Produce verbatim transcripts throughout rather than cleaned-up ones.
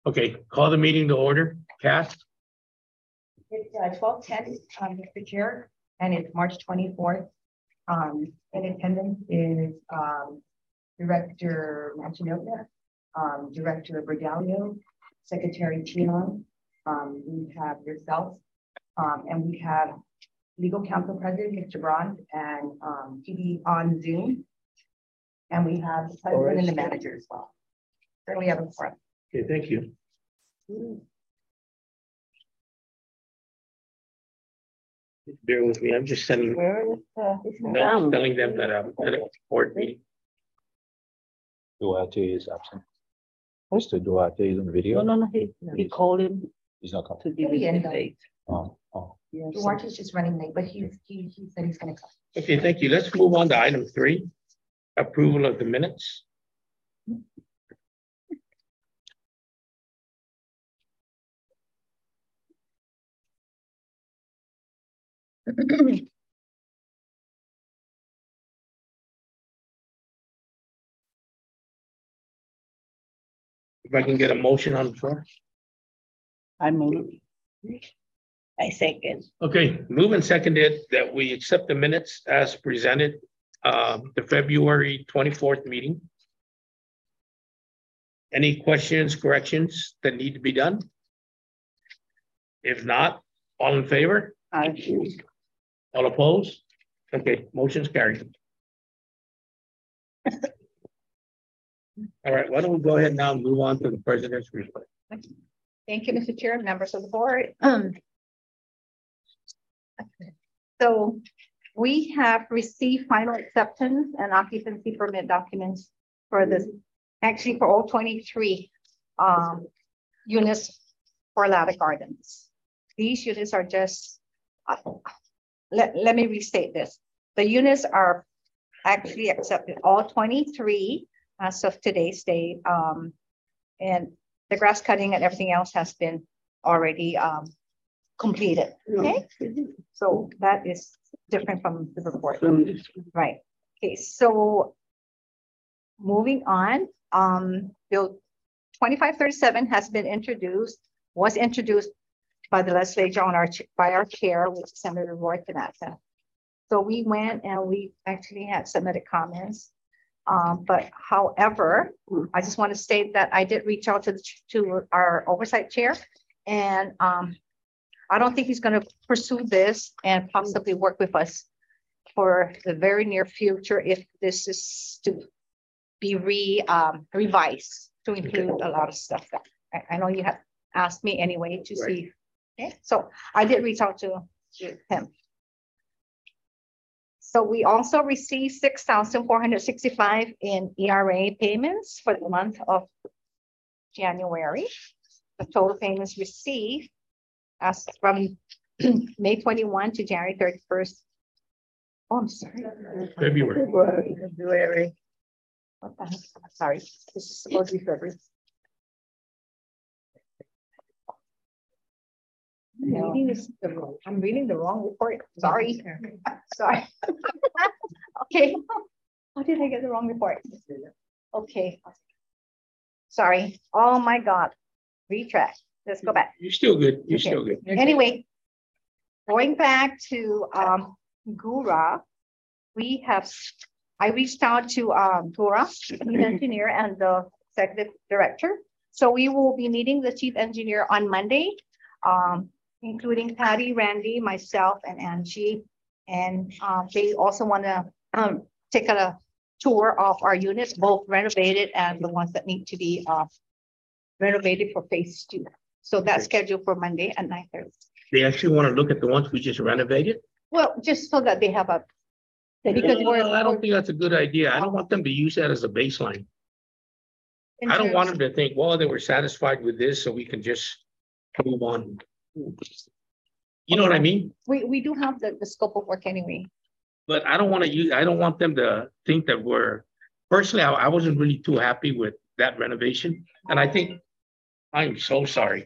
Okay, call the meeting to order. Cass? It's uh, twelve ten, um, Mister Chair, and it's March twenty-fourth. Um, in attendance is um, Director Manchinoka, um, Director Berdalio, Secretary Tion. Um, we have yourself, um, and we have Legal Counsel President, Mister Braun, and um, T V on Zoom. And we have the President and the Manager as well. Certainly have a forum. Okay, thank you. Bear with me. I'm just sending, Where is the? no, telling them that I'm at a board meeting. Duarte is absent. Mister Duarte is on No, video. no, no, he, he called him He's not coming. to give At the us end the of- date. Oh, oh. Duarte is just running late, but he's, he, he said he's gonna come. Okay, thank you. Let's move on to item three. Approval of the minutes. If I can get a motion on the floor. I move. I second. Okay, move and seconded that we accept the minutes as presented, um, the February twenty-fourth meeting. Any questions, corrections that need to be done? If not, all in favor? I, All opposed? Okay, motion's carried. All right, why don't we go ahead now and move on to the president's report. Thank you, Mister Chair, members of the board. Um, So we have received final acceptance and occupancy permit documents for this, actually for all twenty-three um, units for Ladder Gardens. These units are just, uh, let, let me restate this. The units are actually accepted, all twenty-three as of today's date. Um, and the grass cutting and everything else has been already um, completed, okay? So that is different from the report, right? Okay, so moving on, um, Bill twenty-five thirty-seven has been introduced, was introduced by the legislature on our, by our chair, which is Senator Roy Panetta. So we went and we actually had submitted comments. Um, but however, I just want to state that I did reach out to the, to our oversight chair, and um, I don't think he's going to pursue this and possibly work with us for the very near future if this is to be re um, revised to include a lot of stuff. That I, I know you have asked me anyway to Right. see. Okay, so I did reach out to him. So we also received six thousand four hundred sixty-five in E R A payments for the month of January. The total payments received as from May twenty-first to January thirty-first. Oh, I'm sorry. February. February, February. What the heck? Sorry, this is supposed to be February. I'm No. reading this, the wrong- I'm reading the wrong report. Sorry, sorry. Okay, how did I get the wrong report? Okay. Sorry. Oh my God. Retract. Let's go back. You're still good. You're Okay. still good. Anyway, going back to um Gura, we have, I reached out to um Gura, the engineer and the executive director. So we will be meeting the chief engineer on Monday, um, including Patty, Randy, myself, and Angie. And um, they also want to um take a tour of our units, both renovated and the ones that need to be uh renovated for phase two. So that's Okay. scheduled for Monday at nine thirty. They actually want to look at the ones we just renovated? Well, just so that they have a, because No, we're. I don't think that's a good idea. I don't want them to use that as a baseline. I don't want them to think, well, they were satisfied with this, so we can just move on. You know what I mean? We, we do have the, the scope of work anyway. But I don't want to use, I don't want them to think that we're, personally, I, I wasn't really too happy with that renovation. And I think, I'm so sorry.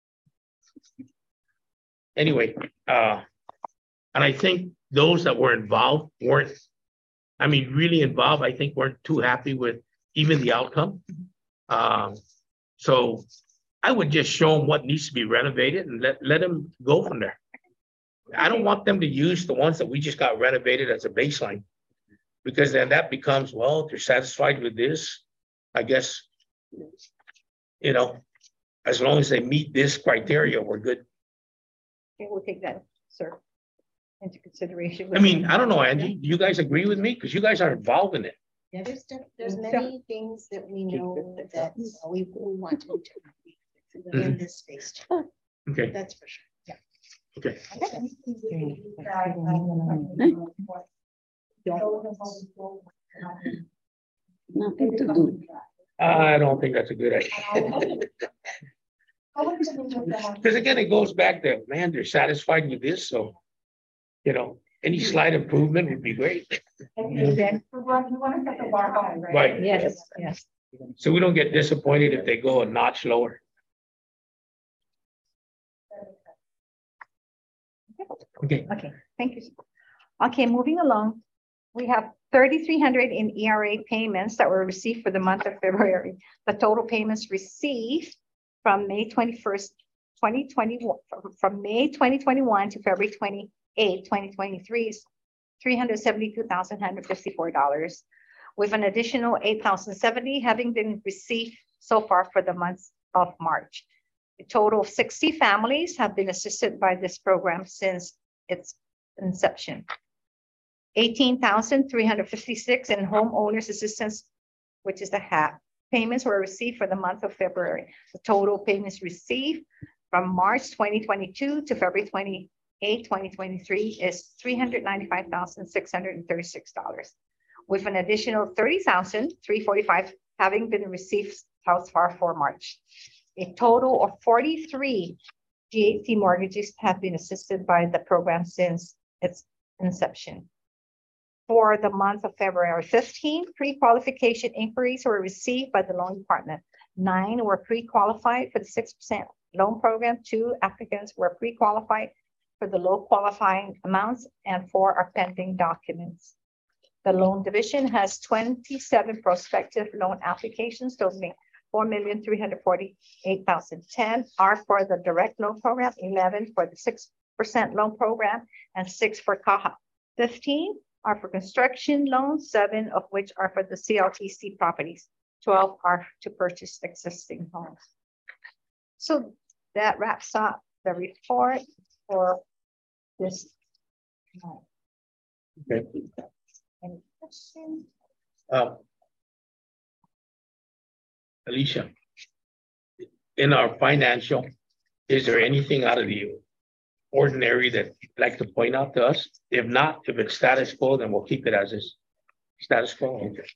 Anyway, uh, and I think those that were involved weren't, I mean, really involved, I think weren't too happy with even the outcome. Um, so I would just show them what needs to be renovated and let, let them go from there. I don't want them to use the ones that we just got renovated as a baseline. Because then that becomes, well, if they're satisfied with this, I guess, you know, as long as they meet this criteria, we're good. Okay, we'll take that, sir, into consideration. I mean, I don't know, Angie, do you guys agree with me? Because you guys are involved in it. Yeah, there's, def- there's many things that we know that uh, we, we want to do in this space. Okay, That's for sure. Yeah. okay. Nothing to do. I don't think that's a good idea. Because again, it goes back to, man, they're satisfied with this, so, you know, any slight improvement would be great. Okay, we want to set the bar high, right? Right. Yes, yes. So we don't get disappointed if they go a notch lower. Okay, Okay, thank you. Okay, moving along. We have thirty-three hundred in E R A payments that were received for the month of February. The total payments received from May twenty-first, twenty twenty-one, from, from May twenty twenty-one to February twenty-eighth, twenty twenty-three is three hundred seventy-two thousand one hundred fifty-four dollars, with an additional eight thousand seventy having been received so far for the month of March. A total of sixty families have been assisted by this program since its inception. eighteen thousand three hundred fifty-six in homeowners assistance, which is the H A P, payments were received for the month of February. The total payments received from March twenty twenty-two to February twenty-eighth, twenty twenty-three is three hundred ninety-five thousand six hundred thirty-six dollars, with an additional thirty thousand three hundred forty-five dollars having been received thus far for March. A total of forty-three G H C mortgages have been assisted by the program since its inception. For the month of February, fifteen pre-qualification inquiries were received by the loan department. Nine were pre-qualified for the six percent loan program. Two applicants were pre-qualified for the low qualifying amounts, and four are pending documents. The loan division has twenty-seven prospective loan applications totaling four million three hundred forty-eight thousand ten are for the direct loan program, eleven for the six percent loan program, and six for C A H A. fifteen are for construction loans, seven of which are for the C L T C properties. twelve are to purchase existing homes. So that wraps up the report for this. okay. Any questions? Um, Alicia, in our financial, is there anything out of the ordinary that you'd like to point out to us? If not, if it's status quo, then we'll keep it as is. Status quo, okay.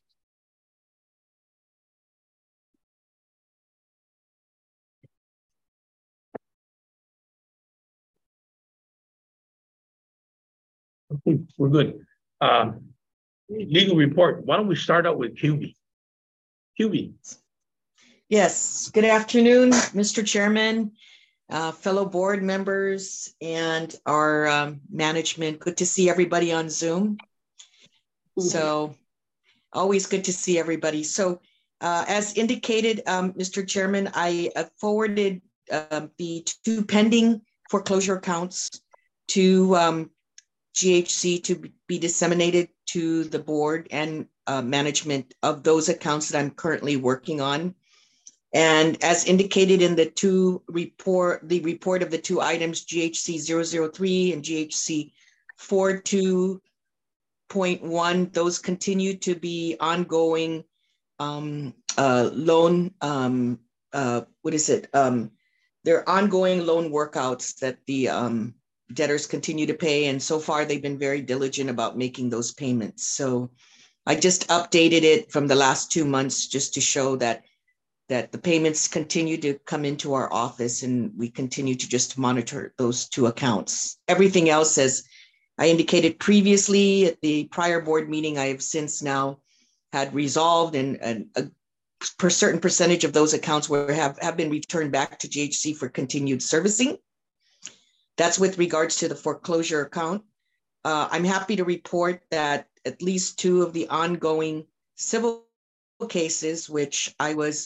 Okay, we're good. Um, legal report. Why don't we start out with Q B? Q B. Yes, good afternoon, Mister Chairman, uh, fellow board members, and our um, management. Good to see everybody on Zoom. So always good to see everybody. So uh, as indicated, um, Mister Chairman, I uh, forwarded uh, the two pending foreclosure accounts to um, G H C to be disseminated to the board and uh, management of those accounts that I'm currently working on. And as indicated in the two report, the report of the two items, G H C zero zero three and G H C forty-two point one, those continue to be ongoing um, uh, loan, um, uh, what is it? Um, they're ongoing loan workouts that the um, debtors continue to pay. And so far they've been very diligent about making those payments. So I just updated it from the last two months just to show that that the payments continue to come into our office and we continue to just monitor those two accounts. Everything else, as I indicated previously at the prior board meeting, I have since now had resolved, and, and a per certain percentage of those accounts were have, have been returned back to G H C for continued servicing. That's with regards to the foreclosure account. Uh, I'm happy to report that at least two of the ongoing civil cases, which I was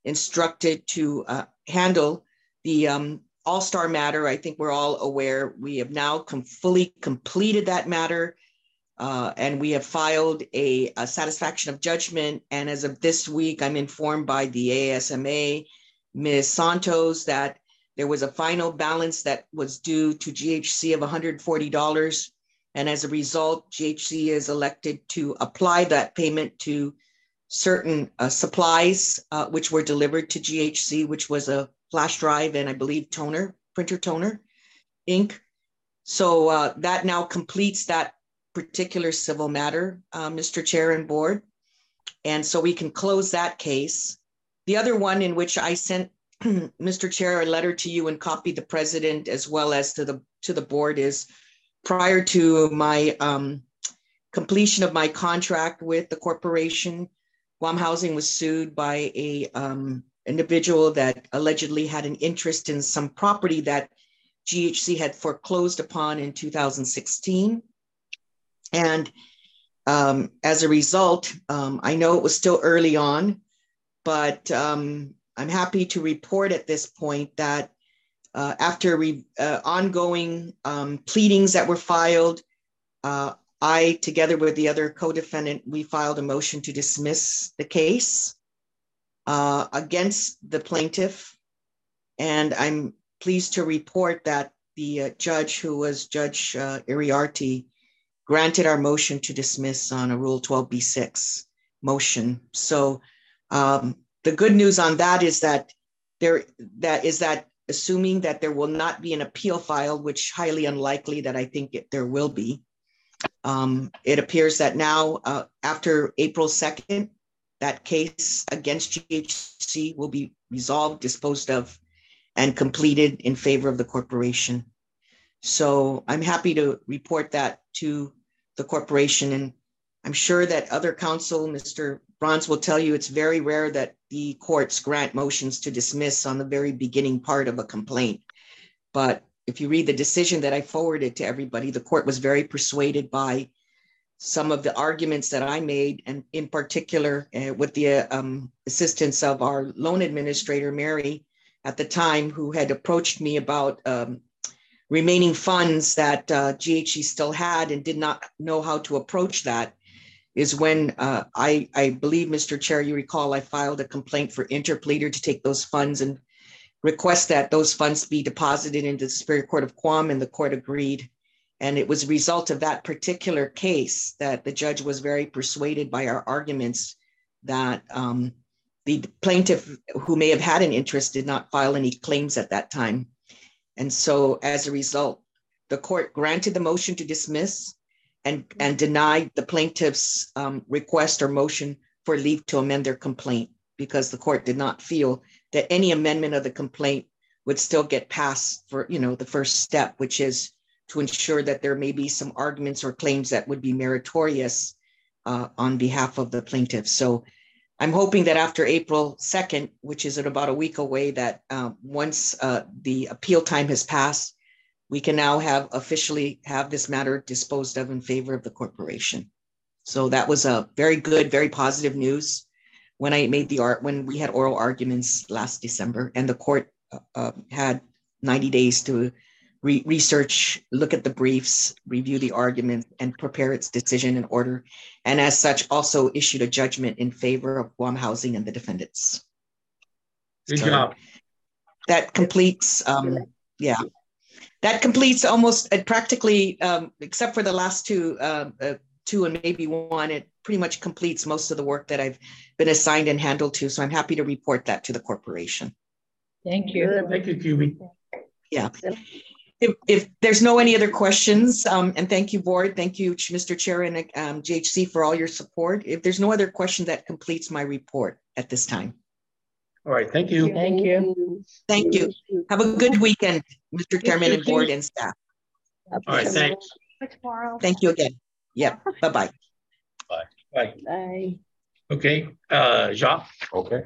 instructed to uh, handle the um, All-Star matter. I think we're all aware. We have now com- fully completed that matter, uh, and we have filed a, a satisfaction of judgment. And as of this week, I'm informed by the A S M A, Miz Santos, that there was a final balance that was due to G H C of one hundred forty dollars. And as a result, G H C is elected to apply that payment to certain uh, supplies, uh, which were delivered to G H C, which was a flash drive and I believe toner, printer toner, ink. So uh, that now completes that particular civil matter, uh, Mister Chair and Board. And so we can close that case. The other one in which I sent Mister Chair, a letter to you and copied the president as well as to the to the board is prior to my um, completion of my contract with the corporation, Guam Housing was sued by a um, individual that allegedly had an interest in some property that G H C had foreclosed upon in two thousand sixteen. And um, as a result, um, I know it was still early on, but um, I'm happy to report at this point that uh, after re- uh, ongoing um, pleadings that were filed, uh, I, together with the other co-defendant, we filed a motion to dismiss the case uh, against the plaintiff. And I'm pleased to report that the uh, judge, who was Judge uh, Iriarte, granted our motion to dismiss on a Rule twelve B six motion. So um, the good news on that is that there that is that assuming that there will not be an appeal filed, which highly unlikely that I think it, there will be. Um, it appears that now, uh, after April second, that case against G H C will be resolved, disposed of, and completed in favor of the corporation. So I'm happy to report that to the corporation. And I'm sure that other counsel, Mister Bronze, will tell you it's very rare that the courts grant motions to dismiss on the very beginning part of a complaint. But if you read the decision that I forwarded to everybody, the court was very persuaded by some of the arguments that I made, and in particular uh, with the uh, um, assistance of our loan administrator, Mary, at the time, who had approached me about um, remaining funds that uh, G H C still had and did not know how to approach that, is when uh, I, I believe, Mister Chair, you recall, I filed a complaint for interpleader to take those funds and request that those funds be deposited into the Superior Court of Guam, and the court agreed. And it was a result of that particular case that the judge was very persuaded by our arguments that um, the plaintiff, who may have had an interest, did not file any claims at that time. And so as a result, the court granted the motion to dismiss and, and denied the plaintiff's um, request or motion for leave to amend their complaint, because the court did not feel that any amendment of the complaint would still get passed for, you know, the first step, which is to ensure that there may be some arguments or claims that would be meritorious uh, on behalf of the plaintiff. So I'm hoping that after April second, which is in about a week away, that uh, once uh, the appeal time has passed, we can now have officially have this matter disposed of in favor of the corporation. So that was a very good, very positive news when I made the art, when we had oral arguments last December, and the court uh, uh, had ninety days to re research, look at the briefs, review the argument, and prepare its decision in order. And as such, also issued a judgment in favor of Guam Housing and the defendants. Good So job. that completes, um, yeah, that completes almost uh, practically, um, except for the last two, uh, uh, two and maybe one, it pretty much completes most of the work that I've been assigned and handled to. So I'm happy to report that to the corporation. Thank you. Thank you, Q B. Yeah. If, if there's no any other questions, um, and thank you, board, thank you, Mister Chair and um, G H C for all your support. If there's no other question, that completes my report at this time. All right, thank you. Thank you. Thank you. Have a good weekend, Mister Chairman and board and staff. All right, thanks. Tomorrow. Thank you again. Yep. Bye-bye. Bye. Bye. Okay, uh, Jacques. Okay.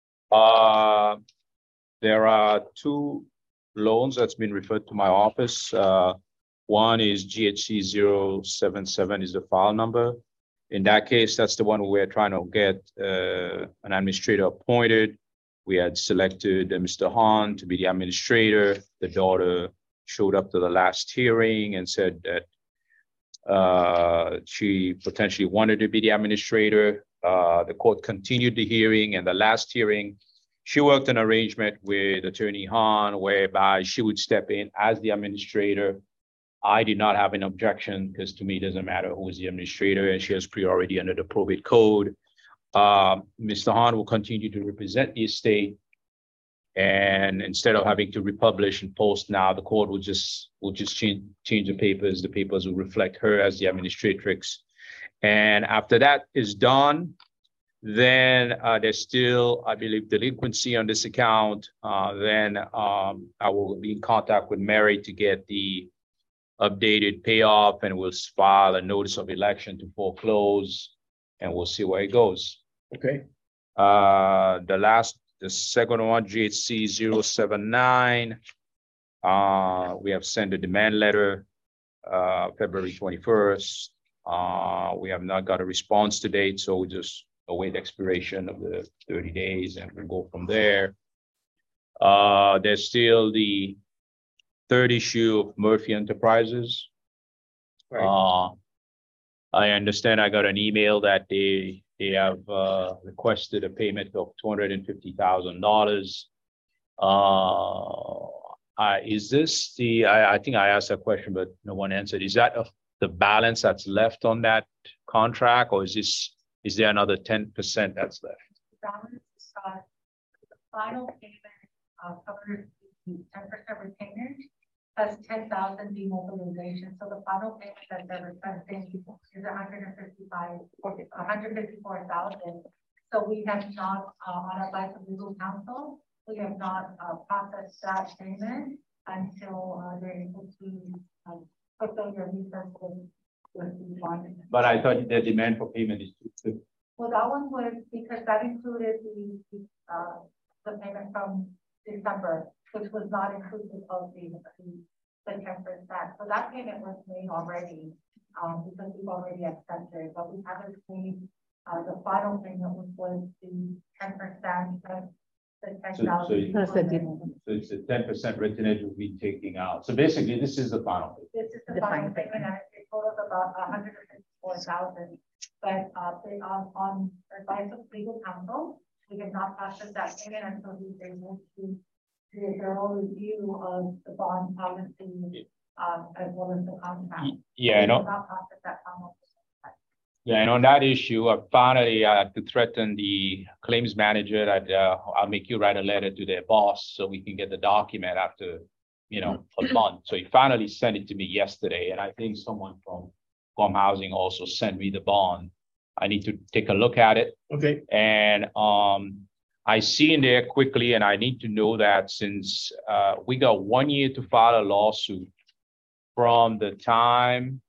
Uh, there are two loans that's been referred to my office. Uh, one is G H C zero seven seven is the file number. In that case, that's the one we're trying to get uh, an administrator appointed we had selected uh, Mister Hahn to be the administrator. The daughter showed up to the last hearing and said that uh, she potentially wanted to be the administrator. Uh, the court continued the hearing, and the last hearing, she worked an arrangement with Attorney Hahn whereby she would step in as the administrator. I did not have an objection because to me, it doesn't matter who is the administrator, and she has priority under the probate code. Uh, Mister Hahn will continue to represent the estate. And instead of having to republish and post now, the court will just will just change, change the papers. The papers will reflect her as the administratrix. And after that is done, then uh, there's still, I believe, delinquency on this account. Uh, then um, I will be in contact with Mary to get the updated payoff, and we'll file a notice of election to foreclose, and we'll see where it goes. Okay. Uh, the last, the second one, G H C zero seven nine. Uh, we have sent a demand letter, uh, February twenty-first. Uh, we have not got a response to date, so we just await expiration of the thirty days and we'll go from there. Uh, there's still the third issue of Murphy Enterprises. Right. Uh, I understand I got an email that they they have uh, requested a payment of two hundred fifty thousand dollars. Uh, uh, is this the, I, I think I asked that question, but no one answered. Is that a, the balance that's left on that contract, or is this, is there another ten percent that's left? Balance, uh, the final payment uh, covers the ten percent repayment plus ten thousand demobilization. So the final payment that they're requesting is one hundred fifty-five, one hundred fifty-four thousand. So we have not, uh, on advice of legal counsel, we have not uh, processed that payment until uh, they're able to uh, fulfill their resources with the bond. But I thought the demand for payment is two fifty. Well, that one was because that included the, the, uh, the payment from December, which was not inclusive of the, the, the ten percent. So that payment was made already, um, because we've already accepted, but we haven't made, uh, the final payment, which was the ten percent of the ten thousand. That's the So it's the ten percent retainage will be taking out. So basically, this is the final payment. This is the, The final final payment, and it totals about one hundred fifty-four thousand. But uh, they, um, on advice of legal counsel, we have not processed that payment until he's able to do a thorough review of the bond policy, um, as well as the contract. Yeah, I We know. have not processed that final payment. Yeah, and on that issue, I finally uh, to threaten the claims manager that uh, I'll make you write a letter to their boss so we can get the document after, you know, a month. So he finally sent it to me yesterday, and I think someone from Farm Housing also sent me the bond. I need to take a look at it. Okay. And um, I see in there quickly, and I need to know that since uh, we got one year to file a lawsuit from the time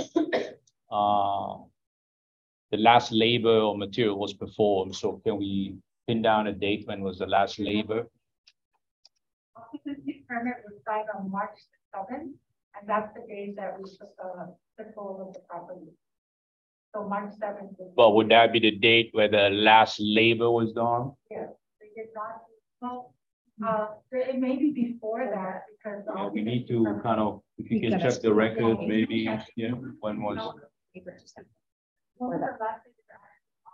uh, the last labor or material was performed. So can we pin down a date when was the last labor? Occupancy permit was signed on March seventh, and that's the date that we took the control of the property. So March seventh. But would that be the date where the last labor was done? Yes, they did not, well, uh, it may be before that because. the Yeah, we need to occupancy kind of, if you can check the record, maybe, yeah, when was, permit- What was the last thing that I-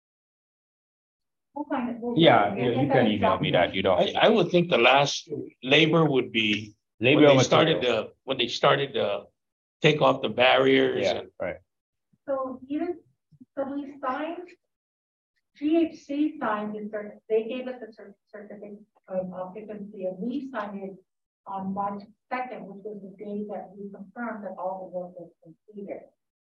We'll find it. We'll- yeah, we'll you get you can email me that, you know. I, I would think the last labor would be when Labor they or started material? the, when they started to take off the barriers. Yeah, and- right. So even, so we signed, G H C signed the cert, they gave us a cer- certificate of occupancy, and we signed it on March second, which was the day that we confirmed that all the work was completed.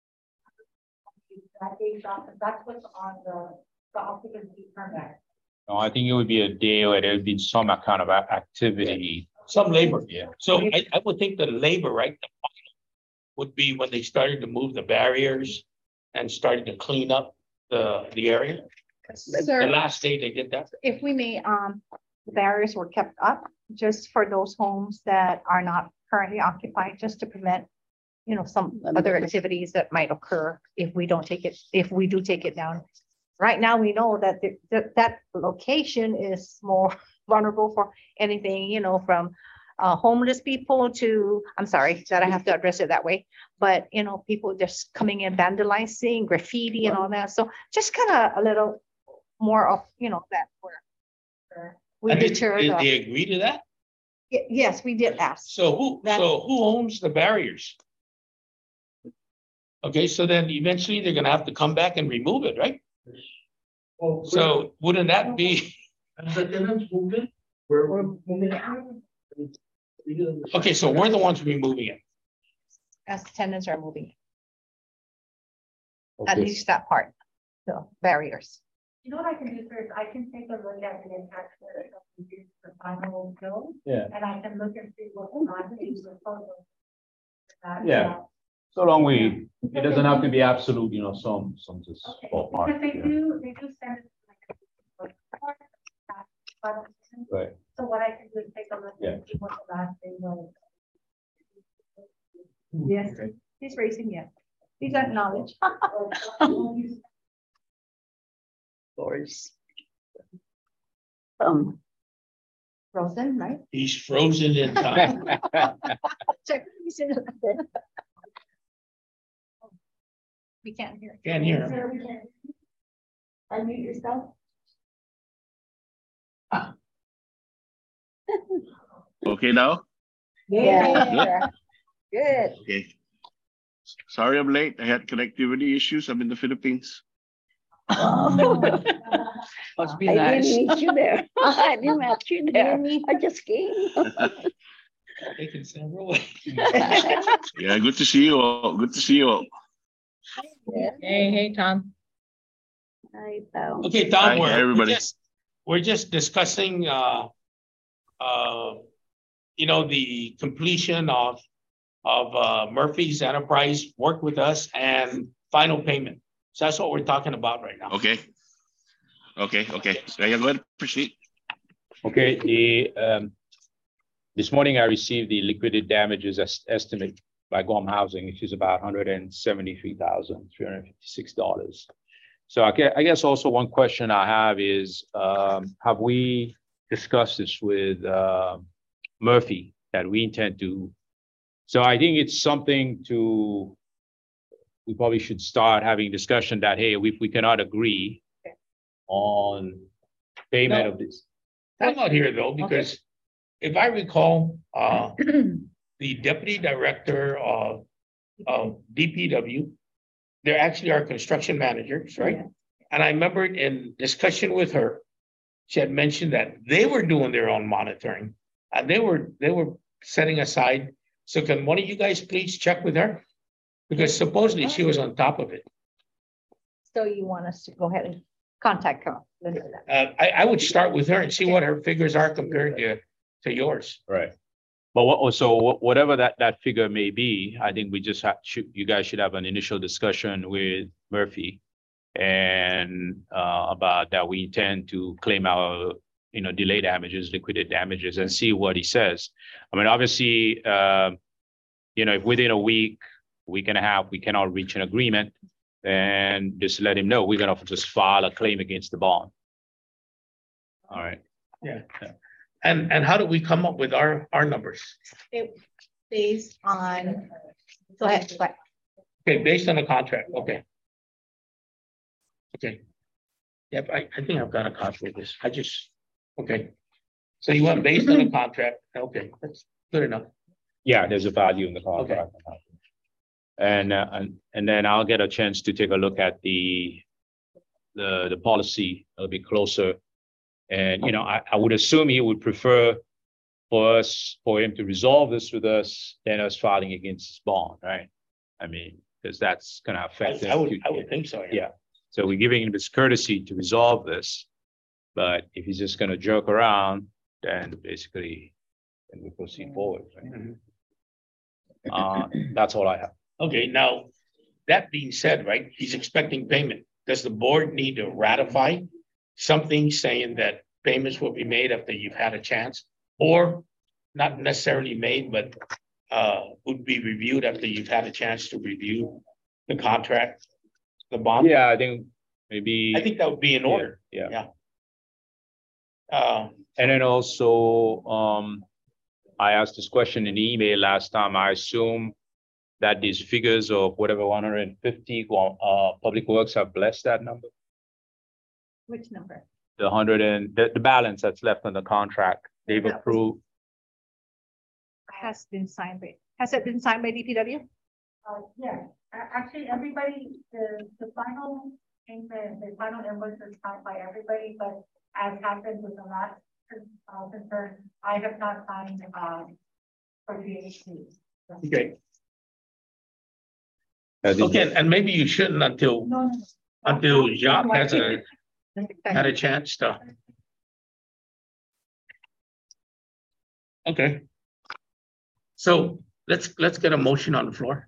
That day, that- that's what's on the, the occupancy permit. No, I think it would be a day where there's been some kind of a- activity. Some labor. Yeah. So I, I would think the labor, right, the final would be when they started to move the barriers and started to clean up the, the area. The Sir, last day they did that. if we may, um, the barriers were kept up just for those homes that are not currently occupied, just to prevent, you know, some other activities that might occur if we don't take it, if we do take it down. right now we know that the, that, that location is more vulnerable for anything, you know, from uh, homeless people to, I'm sorry that I have to address it that way, but you know, people just coming in vandalizing, graffiti and all that. So just kind of a little more of, you know, that where, where we And did, deter did the, they agree to that? Ye- yes, we did ask. So who, That- so who owns the barriers? Okay, so then eventually they're gonna have to come back and remove it, right? So wouldn't that be, As the tenants move in, we're, we're moving out. okay, so we're the ones removing it. As tenants are moving, at Okay. least that part, the barriers. You know what I can do first? I can take a look at the impact for final bill. Yeah. And I can look and see what the proposal. Yeah. So long we, it doesn't have to be absolute, you know, some, some just Okay, ballpark. because they yeah. do, they do send it like a. But, Right. so what I can do is take a look Yeah. and see what the last thing was. Yes, Okay. he's raising, yes. He's acknowledged. Doors. Um, Frozen, right? He's frozen in time. We can't hear. Can't hear him. Unmute yourself. Okay now? Yeah. Good. Okay. Sorry I'm late. I had connectivity issues. I'm in the Philippines. must be I nice. didn't meet you there. I didn't meet you there. I just came. Taking several. Yeah, good to see you all. Good to see you all. Hey, hey, Tom. I found. Okay, Tom, Hi, we're, we're everybody. just, we're just discussing, uh, uh, you know, the completion of, of, uh, Murphy's Enterprise work with us and final payment. So that's what we're talking about right now. Okay. Okay, okay. So yeah, go ahead, proceed. Okay, the, um, this morning I received the liquidated damages es- estimate by Guam Housing, which is about one hundred seventy-three thousand three hundred fifty-six dollars. So I guess, I guess also one question I have is, um, have we discussed this with, uh, Murphy that we intend to? So I think it's something to, we probably should start having discussion that, hey, we, we cannot agree on payment No. of this. I'm not here though, because if I recall, uh, the deputy director of, of D P W, they're actually our construction managers, right? And I remember in discussion with her, she had mentioned that they were doing their own monitoring and they were, they were setting aside. So can one of you guys please check with her? Because supposedly she was on top of it. So you want us to go ahead and contact her? Linda? Uh, I, I would start with her and see what her figures are compared to, to yours. Right. But what, so wha- whatever that, that figure may be, I think we just have, should, you guys should have an initial discussion with Murphy and, uh, about that we intend to claim our, you know, delay damages, liquidated damages, and see what he says. I mean, obviously, uh, you know, if within a week, week and a half, we cannot reach an agreement, then just let him know, we're gonna just file a claim against the bond. All right. Yeah. And, and how do we come up with our, our numbers? Based on. Go ahead, go ahead. Okay, based on the contract, okay. Okay. Yep, I, I think I've got a copy of this. I just, okay. So you went based on the contract, okay, that's good enough. Yeah, there's a value in the contract. And, uh, and, and then I'll get a chance to take a look at the, the, the policy a little bit closer. And, you know, I, I would assume he would prefer for us, for him to resolve this with us than us filing against his bond, right? I mean, because that's gonna I, affect. I would, him. I would think so, yeah. Yeah, so we're giving him this courtesy to resolve this. But if he's just gonna jerk around, then basically, then we proceed forward, right? Mhm. Uh, that's all I have. Okay, now, that being said, right, he's expecting payment. Does the board need to ratify something saying that payments will be made after you've had a chance? Or not necessarily made, but uh, would be reviewed after you've had a chance to review the contract, the bond? Yeah, I think maybe. I think that would be in order. Yeah. Yeah. Uh, And then also, um, I asked this question in email last time. I assume that these figures of whatever one hundred and fifty, uh, Public Works have blessed that number. Which number? The hundred and the, the balance that's left on the contract, they've Yeah. approved. Has been signed by, has it been signed by D P W? Uh, yeah, A- actually, everybody, the, the final, thing, the, the final invoice is signed by everybody, but as happened with the last, uh, concern, I have not signed, um, for the H P. okay. Uh, did- Okay, and maybe you shouldn't until, No, no, no. until Jacques has a, had a chance to. Okay. So let's, let's get a motion on the floor.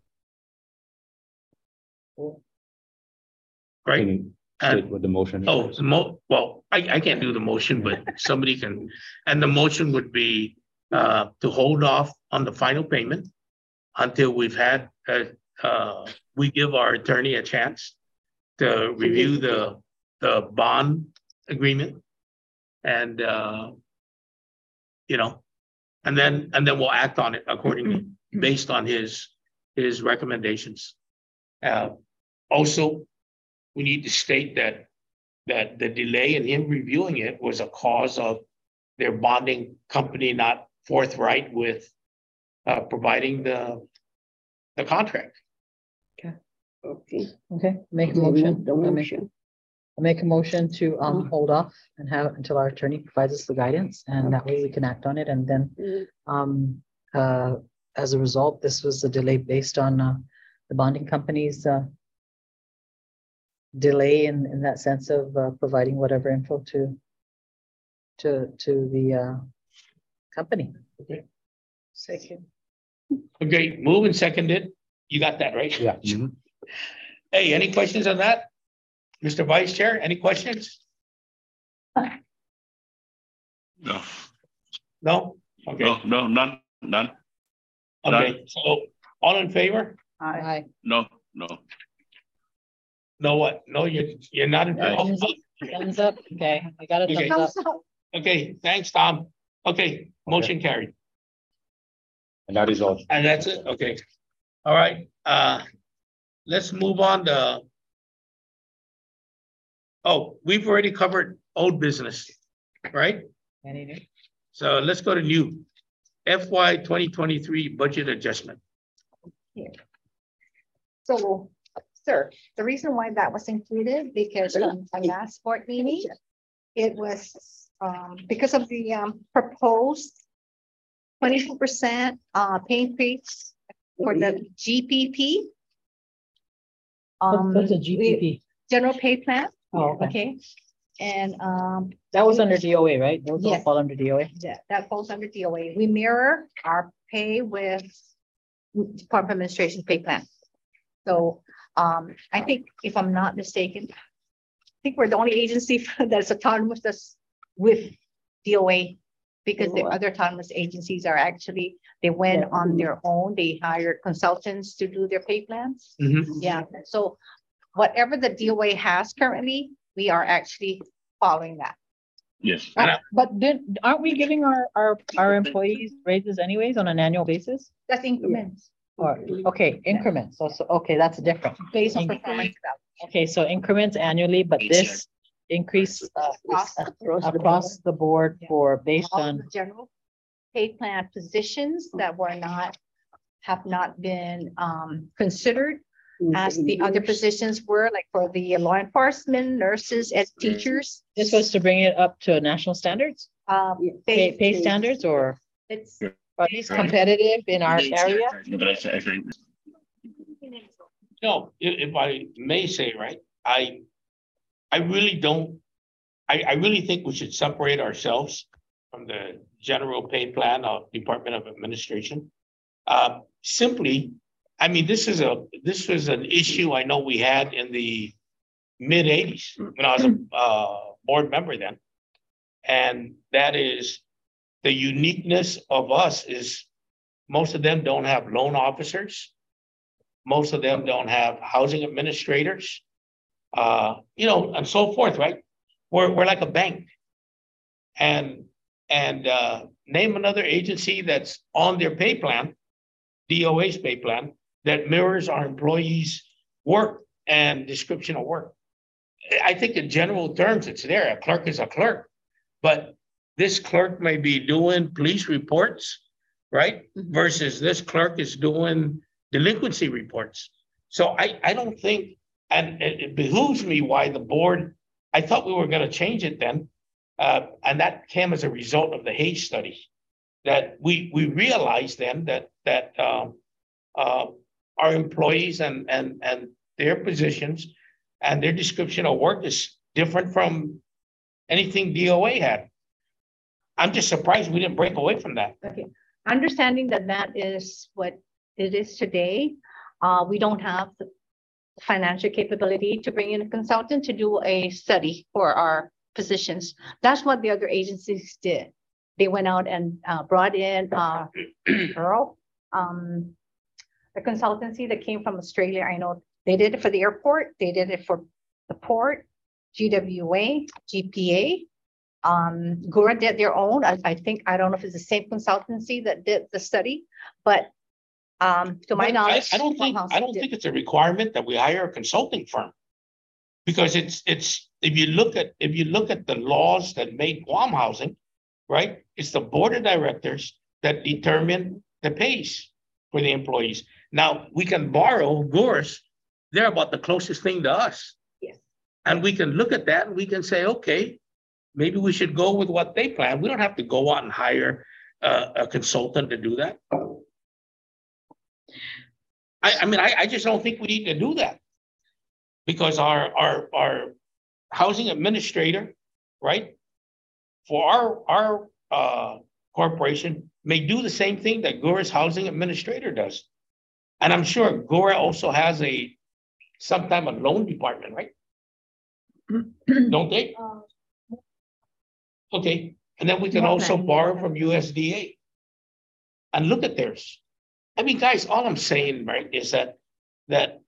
Right? Can state what the motion is. Oh, the mo, well, I, I can't do the motion, but somebody can, and the motion would be uh, to hold off on the final payment until we've had, uh, uh, we give our attorney a chance to review the, the bond agreement. And, uh, you know, and then, and then we'll act on it accordingly, based on his, his recommendations. Uh, also, we need to state that, that the delay in him reviewing it was a cause of their bonding company not forthright with uh, providing the, the contract. Okay, okay, make a motion. The I'll make- motion. I'll make a motion to um hold off and have until our attorney provides us the guidance, and that way we can act on it. And then Mm. um uh as a result, this was a delay based on uh the bonding company's uh delay in in that sense of uh providing whatever info to to to the uh company. Second. Okay, move and seconded. You got that, right? Yeah. Hey, any questions on that? Mister Vice Chair, any questions? No, No? Okay, no, no, none, none, okay, so all in favor? Aye. no, no. No what? No, you're, you're not in favor? Thumbs up. Thumbs up, okay, I got a Okay. thumbs up. Okay, thanks, Tom. Okay, motion carried. And that is all. And that's it, okay. All right, uh, let's move on to. Oh, we've already covered old business, right? Any new? So let's go to new. F Y twenty twenty-three budget adjustment. So, sir, the reason why that was included, because um, our last board meeting, it was, um, because of the, um, proposed twenty-two percent, uh, pay increase for the G P P. Um, What's a G P we- P? General pay plan, Oh, okay. okay? And, um, That was under D O A, right? Those all Yes. fall under D O A. that, that falls under D O A. We mirror our pay with Department of Administration pay plan. So, um, I think if I'm not mistaken, I think we're the only agency that's autonomous that's with D O A. Because the other autonomous agencies are actually, they went Yeah. on their own, they hired consultants to do their pay plans. Mhm. Yeah, so whatever the D O A has currently, we are actually following that. Yes, Uh, But did, aren't we giving our, our, our employees raises anyways on an annual basis? That's increments Or, okay, increments, so, so, okay, that's different. based on Inc- performance. Okay, so increments annually, but this increase uh, Across- across the board for based all on, the general pay plan positions that were not, have not been um considered as the other positions were, like for the law enforcement, nurses, as teachers. this was to bring it up to national standards, Um, pay, they, pay standards, or it's, are these competitive in our area? but I say- I think No, i- if I may say, right, I, I really don't, I, I really think we should separate ourselves from the general pay plan of Department of Administration. Uh, simply, I mean, this is a, this was an issue I know we had in the mid eighties when I was a, uh, board member then. And that is, the uniqueness of us is, most of them don't have loan officers. Most of them don't have housing administrators. uh, you know, and so forth, right? We're, we're like a bank. And, and uh, name another agency that's on their pay plan, D O A's pay plan, that mirrors our employees' work and description of work. I think in general terms, it's there. A clerk is a clerk, but this clerk may be doing police reports, right? Mm-hmm. Versus this clerk is doing delinquency reports. So I, I don't think, and it, it behooves me why the board, I thought we were going to change it then. Uh, and that came as a result of the Hayes study, that we, we realized then that, that um, uh, our employees and, and, and their positions and their description of work is different from anything D O A had. I'm just surprised we didn't break away from that. Okay, understanding that that is what it is today, uh, we don't have the financial capability to bring in a consultant to do a study for our positions. That's what the other agencies did. They went out and uh, brought in uh, Earl, um, the consultancy that came from Australia. I know they did it for the airport. They did it for the port, G W A, G P A. Um, Gura did their own. I, I think, I don't know if it's the same consultancy that did the study, but um, to my But knowledge, I, I don't think I don't did. think it's a requirement that we hire a consulting firm, because it's it's if you look at if you look at the laws that made Guam housing, right? It's the board of directors that determine the pays for the employees. Now we can borrow Gura's. They're about the closest thing to us. Yes. And we can look at that and we can say, okay, maybe we should go with what they plan. We don't have to go out and hire uh, a consultant to do that. I, I mean, I, I just don't think we need to do that, because our, our, our housing administrator, right, for our, our uh, corporation may do the same thing that Gura's housing administrator does. And I'm sure Gura also has a sometime a loan department, right? Don't they? Okay, and then we can also borrow from U S D A and look at theirs. I mean, guys, all I'm saying, right, is that that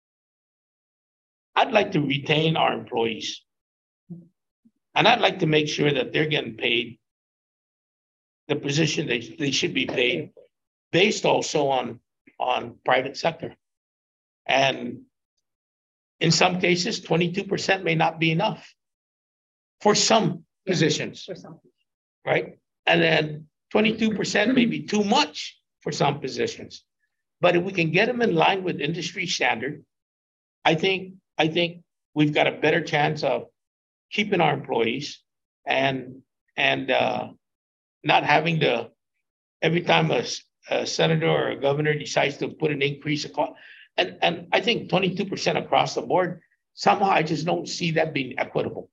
I'd like to retain our employees, and I'd like to make sure that they're getting paid the position they, they should be paid, based also on on private sector. And in some cases, twenty-two percent may not be enough for some positions, For some. right? And then twenty-two percent may be too much for some positions. But if we can get them in line with industry standard, I think, I think we've got a better chance of keeping our employees and, and uh, not having to, every time a, a senator or a governor decides to put an increase of cost. And, and I think twenty-two percent across the board, somehow I just don't see that being equitable.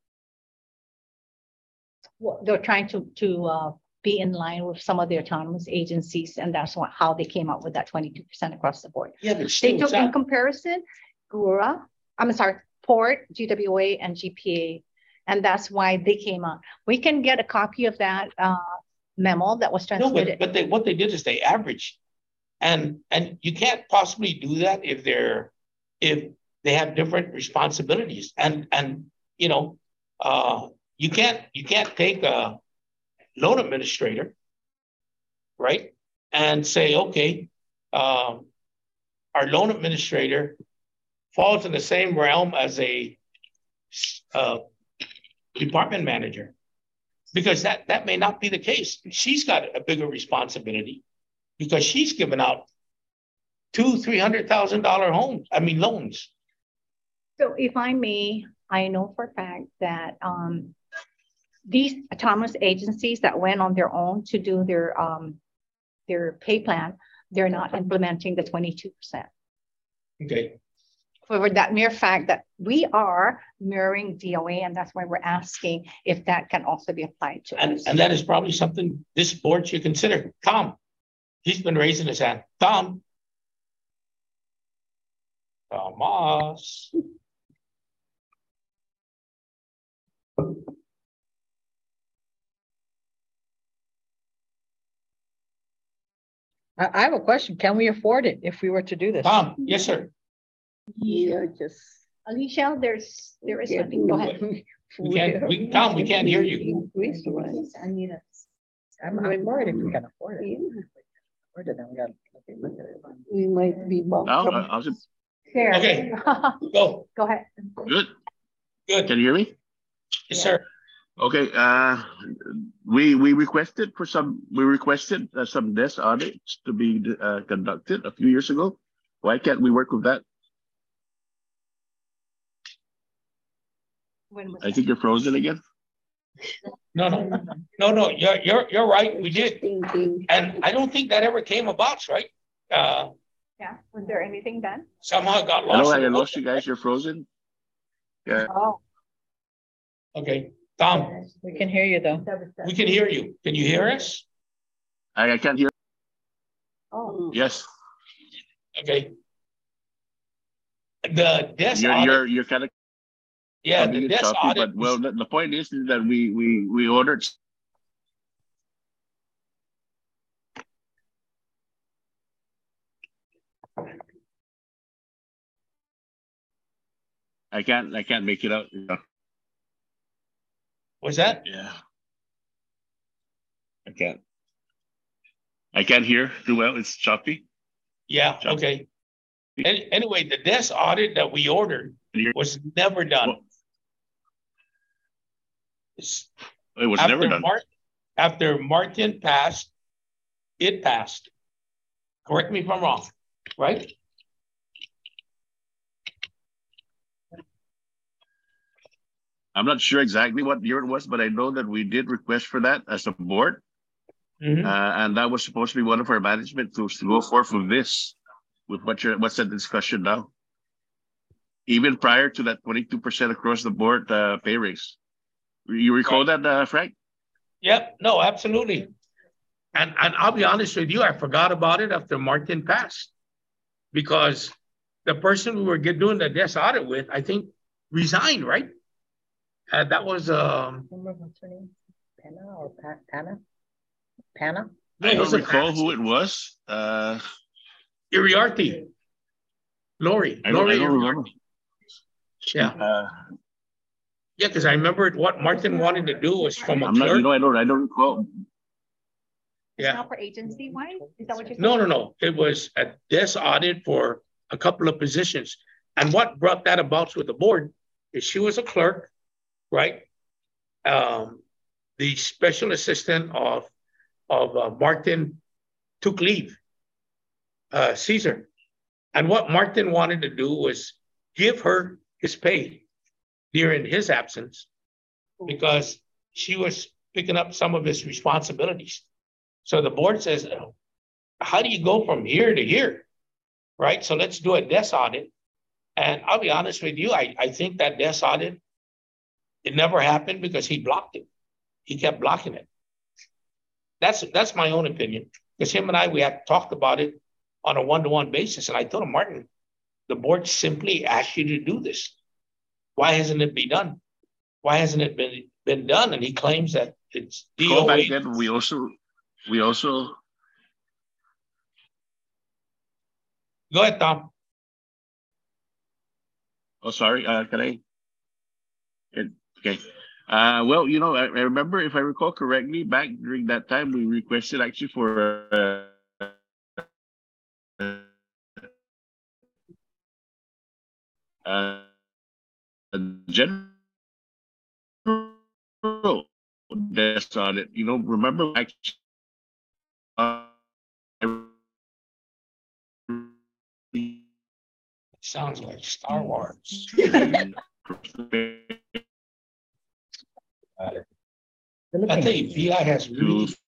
Well, they're trying to, to uh, be in line with some of the autonomous agencies, and that's what, how they came up with that twenty-two percent across the board. Yeah, but They still, took that- in comparison, Gura, I'm sorry, Port, G W A, and G P A, and that's why they came up. We can get a copy of that uh, memo that was no, transmitted. but, but they, what they did is they averaged. And, and you can't possibly do that if they're, if they have different responsibilities. And, and, you know, uh, you can't, you can't take a loan administrator, right? And say, okay, um, our loan administrator falls in the same realm as a uh, department manager, because that, that may not be the case. She's got a bigger responsibility, because she's given out two, three hundred thousand dollar homes. I mean loans. So if I may, I know for a fact that um, these autonomous agencies that went on their own to do their um, their pay plan, they're not implementing the twenty-two percent. Okay. For that mere fact that we are mirroring D O A, and that's why we're asking if that can also be applied to And, us. and that is probably something this board should consider. Tom. He's been raising his hand. Tom. Thomas. I, I have a question. Can we afford it if we were to do this? Tom, yes, sir. Yeah, just, Alicia, there's, there is something, go ahead. We can't, we, Tom, we can't hear you. Increase the rent. I'm, I'm worried if we can afford it. Afford it, then we gotta look at it. We might be. No, I I was, There. Okay. Go, Go ahead. good. good, Can you hear me? yes, sir. Okay, uh, we, we requested for some, we requested uh, some desk audits to be, uh, conducted a few years ago. Why can't we work with that? When was I that? think you're frozen again. No, no, no, no, you're, you're, you're right, we did. And I don't think that ever came about, right? Uh, Yeah, was there anything done? somehow it got Hello, lost. I in the lost you guys. You're frozen. Yeah. Oh. Okay, Tom, We can hear you though. we can hear you. Can you hear us? I, I can't hear. Oh. Yes. Okay. The desk You're, you're, audit, you're kind of yeah, coming the in desk choppy, audit, but well, the, the point is, is that we, we, we ordered. I can't, I can't make it out. you know. was that? Yeah. I can't. I can't hear too well. It's choppy. Yeah, Chuck. okay. Any, anyway, the desk audit that we ordered was never done. Well, It's- it was never After done. Mark, after Martin passed, it passed. Correct me if I'm wrong, right? I'm not sure exactly what year it was, but I know that we did request for that as a board. Mhm. Uh, and that was supposed to be one of our management tools to go forth with this, with what you're, what's the discussion now? Even prior to that twenty-two percent across the board, uh, pay raise. You recall that, uh, Frank? Yep, no, absolutely. And, and I'll be honest with you, I forgot about it after Martin passed. Because the person we were get, doing the desk audit with, I think, resigned, right? And that was, um, Remember what's her name? Penna or Pa- Panna? Panna? no, I it don't wasn't recall who Patterson. it was. Uh, Iriarte. Lori, I don't, Lori I don't remember. Iriarte. Yeah, Uh, yeah, because I remembered what Martin wanted to do was from a I'm not, you clerk. know, I don't, I don't recall. It's Yeah. not for agency wide? Is that what you're saying? No, no, no. It was a desk audit for a couple of positions. And what brought that about with the board is she was a clerk, right? Um, the special assistant of, of uh, Martin took leave, uh, Caesar. And what Martin wanted to do was give her his pay during his absence because she was picking up some of his responsibilities. So the board says, how do you go from here to here? Right? So let's do a desk audit. And I'll be honest with you, I, I think that desk audit, it never happened because he blocked it. He kept blocking it. That's that's my own opinion. Because him and I, we had talked about it on a one-to-one basis. And I told him, Martin, the board simply asked you to do this. Why hasn't it been done? Why hasn't it been, been done? And he claims that it's Go back D O A. then, we also, we also, Go ahead, Tom. oh, sorry, uh, can I? It- Okay. Uh, well, you know, I, I remember, if I recall correctly, back during that time, we requested actually for uh, uh, a general desk audit. You know, remember actually, uh, Sounds like Star Wars. I think V I has really to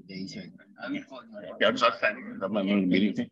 Yeah, I'm just standing. I'm not meeting.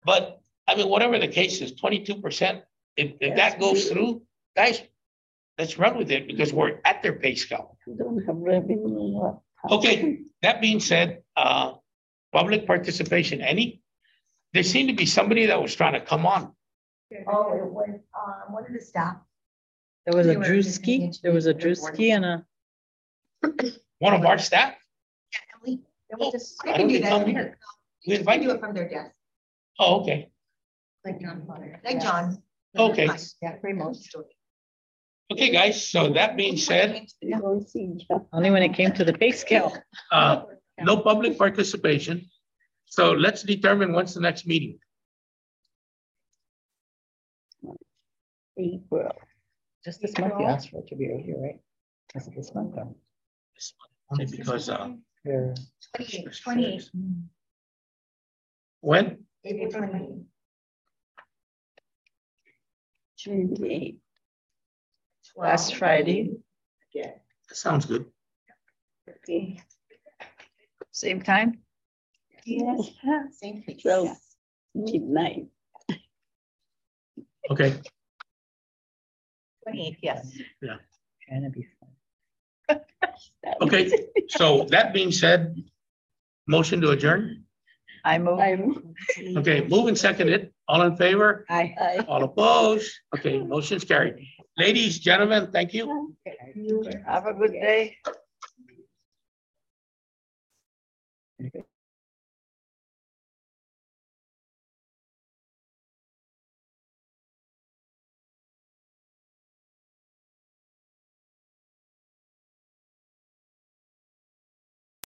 But I mean, whatever the case is, twenty-two percent, if, if that goes through, guys, let's run with it because we're at their pay scale. Don't have revenue. Okay, that being said, uh, public participation, any? There seemed to be somebody that was trying to come on. Oh, it was, um, one of the staff. There was a They were Drewski, listening there was a to the board. Drewski and a, One of our staff, Yeah, and we, it Oh, was just, why they don't can do they that come here. here? We They invite can do you. it from their desk, Oh, okay, like John Potter, like John. okay. Yeah, pretty much. Okay, guys, so that being said, You don't see John. only when it came to the pay scale. uh, no public participation. So let's determine when's the next meeting. April. Just this month you asked for it to be earlier, right? Was it this month? or- Only because, uh, or- Twenty-eight, twenty-eight, when? April twenty-eight. Twenty-eight. Last Friday, That sounds good. Okay. same time? Yes. Same place. Twelve midnight. Okay, Twenty-eight, yes. Trying to be fun. okay. So that being said, motion to adjourn. I move. I'm. Okay, move and seconded. All in favor? Aye. I. All opposed? Okay, motion's carried. Ladies, gentlemen, thank you. Have a good day.